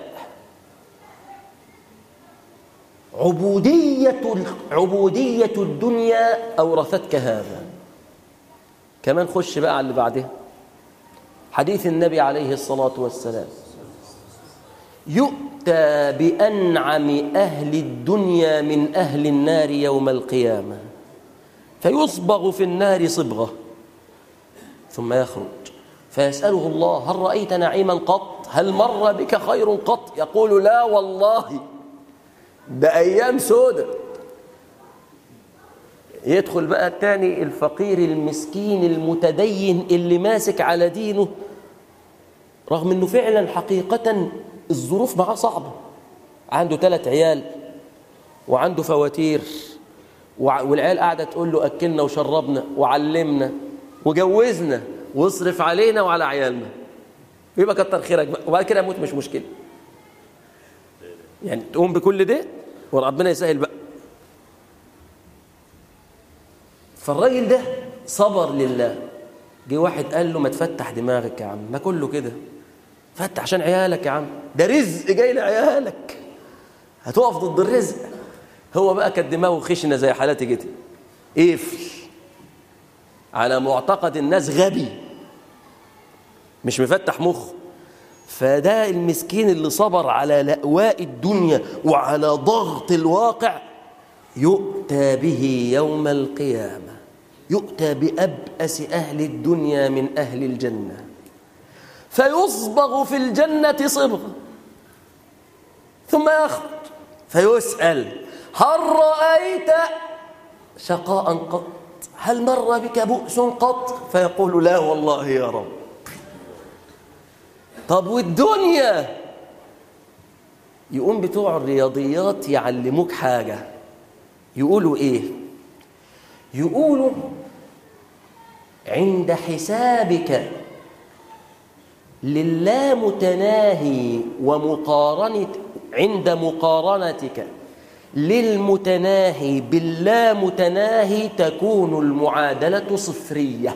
[SPEAKER 1] عبودية الدنيا أورثتك هذا. كمان خش بقى على اللي بعدها، حديث النبي عليه الصلاة والسلام: يؤتى بأنعم أهل الدنيا من أهل النار يوم القيامة فيصبغ في النار صبغة ثم يخرج فيسأله الله: هل رأيت نعيما قط؟ هل مر بك خير قط؟ يقول: لا والله، ده أيام سودة. يدخل بقى الثاني الفقير المسكين المتدين اللي ماسك على دينه رغم أنه فعلا حقيقة الظروف معاه صعبة، عنده 3 عيال وعنده فواتير والعيال قاعدة تقول له أكلنا وشربنا وعلمنا وجوزنا واصرف علينا وعلى عيالنا، يبقى كتر خيرك بقى، وبعد كده أموت مش مشكلة. يعني تقوم بكل ده وربنا يسهل بقى. فالراجل ده صبر لله. جه واحد قال له: ما تفتح دماغك يا عم، ما كله كده، فتح عشان عيالك يا عم، ده رزق جاي لعيالك، هتقف ضد الرزق. هو بقى كانت دماغه خشنه زي حالاتي كده، قفل على معتقد الناس، غبي مش مفتح مخ. فده المسكين اللي صبر على لأواء الدنيا وعلى ضغط الواقع يؤتى به يوم القيامة، يؤتى بأبأس أهل الدنيا من أهل الجنة فيصبغ في الجنة صبغة ثم يخرج فيسأل: هل رأيت شقاء قط؟ هل مر بك بؤس قط؟ فيقول: لا والله يا رب. طب والدنيا؟ يقوم بتوع الرياضيات يعلموك حاجة، يقولوا إيه؟ يقولوا: عند حسابك للامتناهي عند مقارنتك للمتناهي باللامتناهي تكون المعادلة صفرية.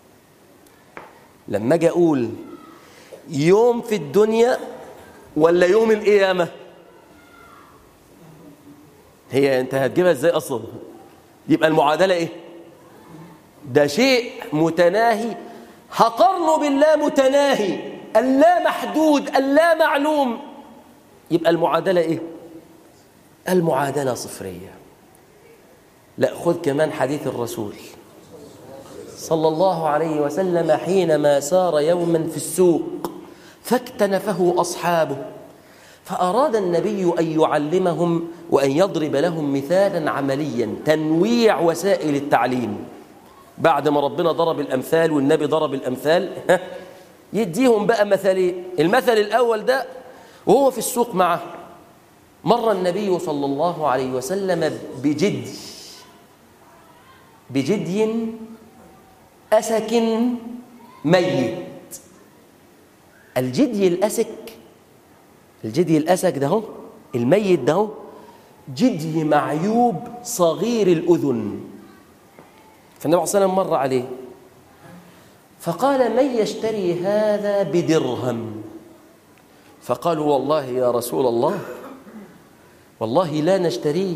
[SPEAKER 1] لما أجي أقول يوم في الدنيا ولا يوم القيامة، هي أنت هتجيبها إزاي أصلا؟ يبقى المعادلة إيه؟ ده شيء متناهي هقارنه باللا متناهي اللا محدود اللا معلوم، يبقى المعادلة إيه؟ المعادلة صفرية. لا، خذ كمان حديث الرسول صلى الله عليه وسلم حينما سار يوما في السوق فاكتنفه أصحابه، فأراد النبي أن يعلمهم وأن يضرب لهم مثالا عمليا، تنويع وسائل التعليم. بعد ما ربنا ضرب الأمثال والنبي ضرب الأمثال، يديهم بقى مثالين. المثل الأول ده وهو في السوق معه، مر النبي صلى الله عليه وسلم بجدي أسك ميت. الجدي الأسك ده هو الميت ده هو جدي معيوب صغير الأذن. فالنبي صلى الله عليه وسلم مر عليه فقال: من يشتري هذا بدرهم؟ فقالوا: والله يا رسول الله والله لا نشتريه،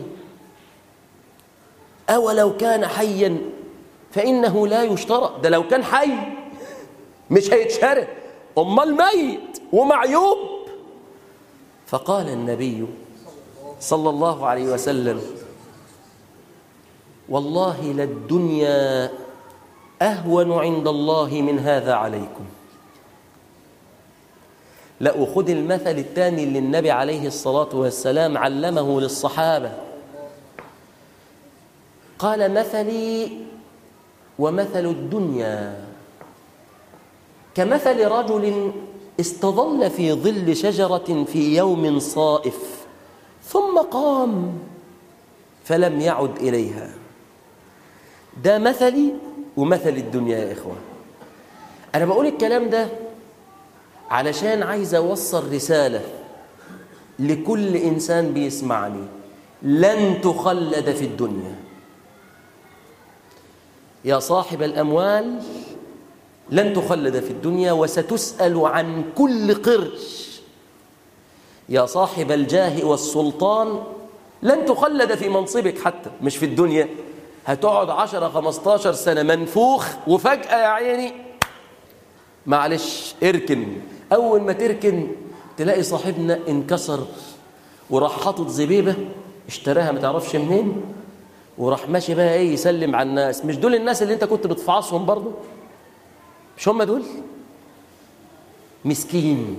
[SPEAKER 1] أولو كان حيا فإنه لا يشترى. ده لو كان حي مش هيتشرى، أمال ميت ومعيوب. فقال النبي صلى الله عليه وسلم: والله للدنيا أهون عند الله من هذا عليكم. لا، وخذ المثل الثاني اللي النبي عليه الصلاة والسلام علمه للصحابة، قال: مثلي ومثل الدنيا كمثل رجل استظل في ظل شجرة في يوم صائف ثم قام فلم يعد إليها. ده مثلي ومثل الدنيا يا إخوة. أنا بقول الكلام ده علشان عايز أوصل رسالة لكل إنسان بيسمعني: لن تخلد في الدنيا. يا صاحب الأموال لن تخلد في الدنيا وستسأل عن كل قرش. يا صاحب الجاه والسلطان لن تخلد في منصبك حتى مش في الدنيا، هتقعد 10-15 سنة منفوخ وفجأة يا عيني معلش اركن. أول ما تركن تلاقي صاحبنا انكسر وراح حاطط زبيبة اشتراها ما تعرفش منين وراح ماشي بقى ايه يسلم على الناس. مش دول الناس اللي انت كنت بتفعصهم برضو؟ مش هم دول؟ مسكين.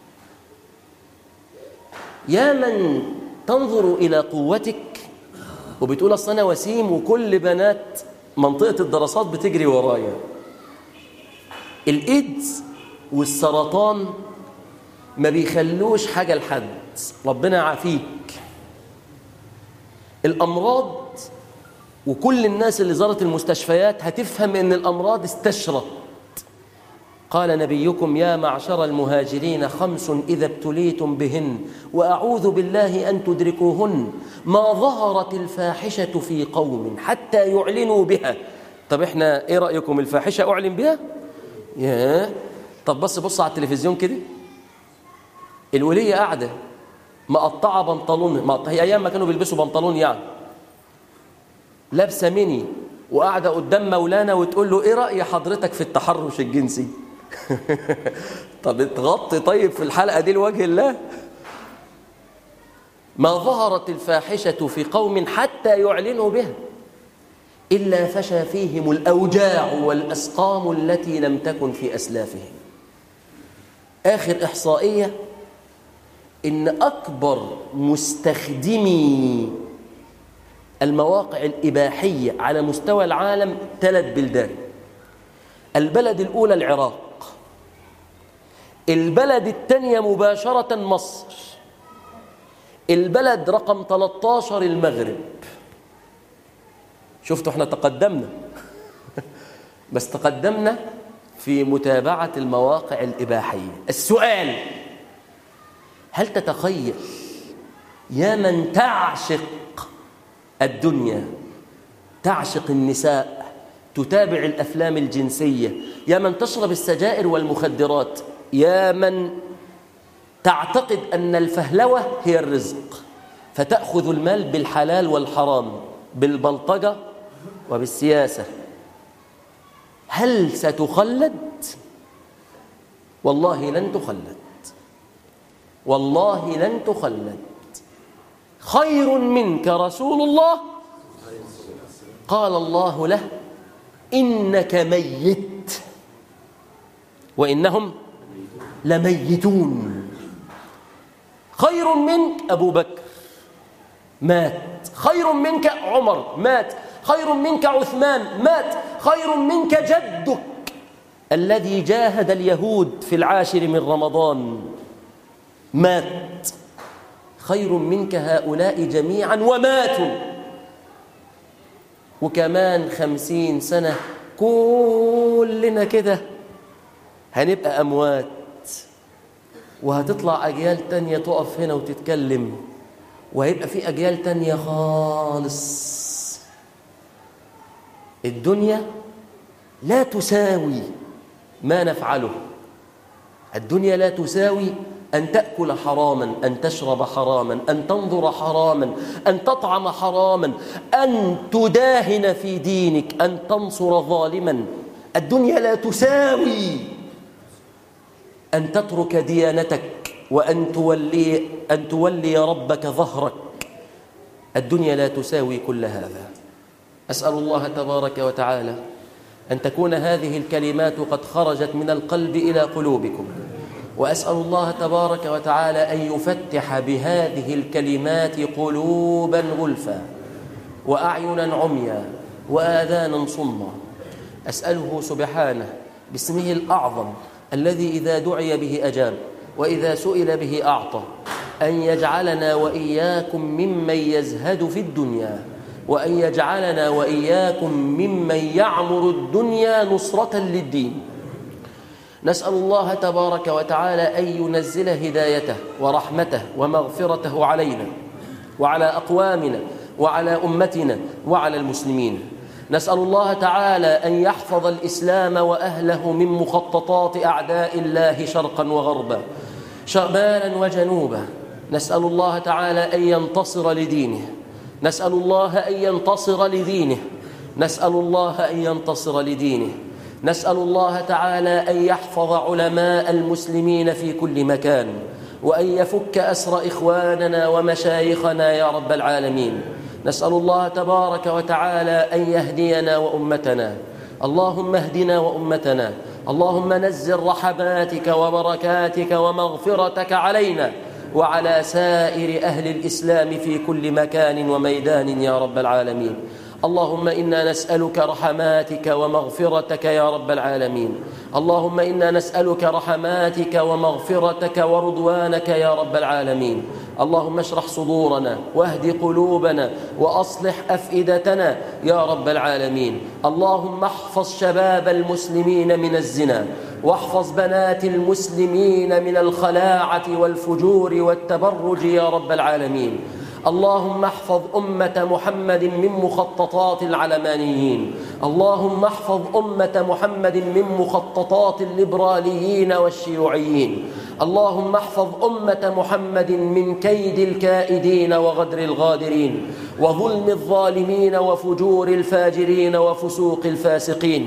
[SPEAKER 1] يا من تنظر إلى قوتك وبتقول أصل أنا وسيم وكل بنات منطقة الدراسات بتجري ورايا. الإيدز والسرطان ما بيخلوش حاجة لحد، ربنا يعافيك. الأمراض وكل الناس اللي زارت المستشفيات هتفهم إن الأمراض استشرت. قال نبيكم يا معشر المهاجرين 5 إذا ابتليتم بهن وأعوذ بالله أن تدركوهن ما ظهرت الفاحشة في قوم حتى يعلنوا بها. طب إحنا إيه رأيكم الفاحشة أعلن بها؟ طب بص على التلفزيون كده، الولية قاعدة مقطعة بنطلون، هي أيام ما كانوا بيلبسوا بنطلون يعني، لابسة ميني وقاعدة قدام مولانا وتقول له إيه رأي حضرتك في التحرش الجنسي؟ طب تغطي طيب في الحلقة دي لوجه الله. ما ظهرت الفاحشة في قوم حتى يعلنوا بها إلا فشى فيهم الأوجاع والأسقام التي لم تكن في أسلافهم. آخر إحصائية إن أكبر مستخدمي المواقع الإباحية على مستوى العالم 3 بلدان. البلد الأولى العراق، البلد الثانية مباشرة مصر، البلد رقم 13 المغرب. شفتوا احنا تقدمنا بس تقدمنا في متابعة المواقع الإباحية. السؤال، هل تتخيل يا من تعشق الدنيا، تعشق النساء، تتابع الأفلام الجنسية، يا من تشرب السجائر والمخدرات، يا من تعتقد أن الفهلوة هي الرزق فتأخذ المال بالحلال والحرام بالبلطجة وبالسياسة، هل ستخلد؟ والله لن تخلد، والله لن تخلد. خير منك رسول الله قال الله له إنك ميت وإنهم لميتون. خير منك أبو بكر مات، خير منك عمر مات، خير منك عثمان مات، خير منك جدك الذي جاهد اليهود في 10 من رمضان مات، خير منك هؤلاء جميعا وماتوا. وكمان 50 سنة كلنا كده هنبقى أموات، وهتطلع أجيال تانية تقف هنا وتتكلم، وهيبقى في أجيال تانية خالص. الدنيا لا تساوي ما نفعله، الدنيا لا تساوي أن تأكل حراما، أن تشرب حراما، أن تنظر حراما، أن تطعم حراما، أن تداهن في دينك، أن تنصر ظالما. الدنيا لا تساوي أن تترك ديانتك وأن تولي ربك ظهرك. الدنيا لا تساوي كل هذا. أسأل الله تبارك وتعالى أن تكون هذه الكلمات قد خرجت من القلب إلى قلوبكم، وأسأل الله تبارك وتعالى أن يفتح بهذه الكلمات قلوبا غلفا وأعينا عميا وآذانا صما. أسأله سبحانه باسمه الأعظم الذي إذا دعي به أجاب وإذا سئل به أعطى أن يجعلنا وإياكم ممن يزهد في الدنيا، وأن يجعلنا وإياكم ممن يعمر الدنيا نصرة للدين. نسأل الله تبارك وتعالى أن ينزل هدايته ورحمته ومغفرته علينا وعلى أقوامنا وعلى أمتنا وعلى المسلمين. نسأل الله تعالى أن يحفظ الإسلام وأهله من مخططات أعداء الله شرقا وغربا شمالا وجنوبا. نسأل الله تعالى أن ينتصر لدينه، نسأل الله أن ينتصر لدينه، نسأل الله أن ينتصر لدينه. نسأل الله تعالى أن يحفظ علماء المسلمين في كل مكان، وأن يفك أسر إخواننا ومشايخنا يا رب العالمين. نسأل الله تبارك وتعالى أن يهدينا وأمتنا. اللهم اهدنا وأمتنا، اللهم نزل رحماتك وبركاتك ومغفرتك علينا وعلى سائر أهل الإسلام في كل مكان وميدان يا رب العالمين. اللهم إنا نسألك رحماتك ومغفرتك يا رب العالمين. اللهم إنا نسألك رحماتك ومغفرتك ورضوانك يا رب العالمين. اللهم اشرح صدورنا واهد قلوبنا وأصلح أفئدتنا يا رب العالمين. اللهم احفظ شباب المسلمين من الزنا، واحفظ بنات المسلمين من الخلاعة والفجور والتبرج يا رب العالمين. اللهم احفظ أمة محمد من مخططات العلمانيين، اللهم احفظ أمة محمد من مخططات الليبراليين والشيوعيين، اللهم احفظ أمة محمد من كيد الكائدين وغدر الغادرين وظلم الظالمين وفجور الفاجرين وفسوق الفاسقين.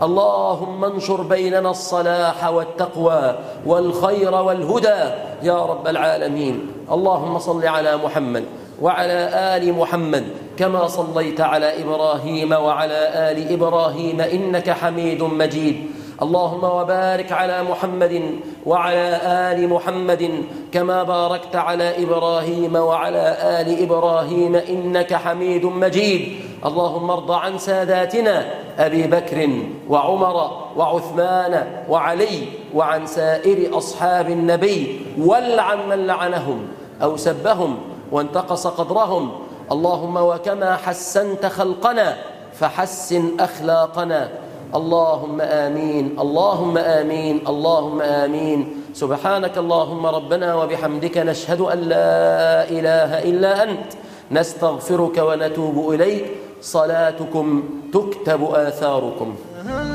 [SPEAKER 1] اللهم انشر بيننا الصلاح والتقوى والخير والهدى يا رب العالمين. اللهم صل على محمد وعلى آل محمد كما صليت على إبراهيم وعلى آل إبراهيم إنك حميد مجيد. اللهم وبارك على محمد وعلى آل محمد كما باركت على إبراهيم وعلى آل إبراهيم إنك حميد مجيد. اللهم ارض عن ساداتنا أبي بكر وعمر وعثمان وعلي وعن سائر أصحاب النبي، والعن من لعنهم أو سبهم وانتقص قدرهم. اللهم وكما حسنت خلقنا فحسن أخلاقنا. اللهم آمين، اللهم آمين، اللهم آمين. سبحانك اللهم ربنا وبحمدك نشهد أن لا إله إلا أنت، نستغفرك ونتوب إليك. صلاتكم تكتب آثاركم.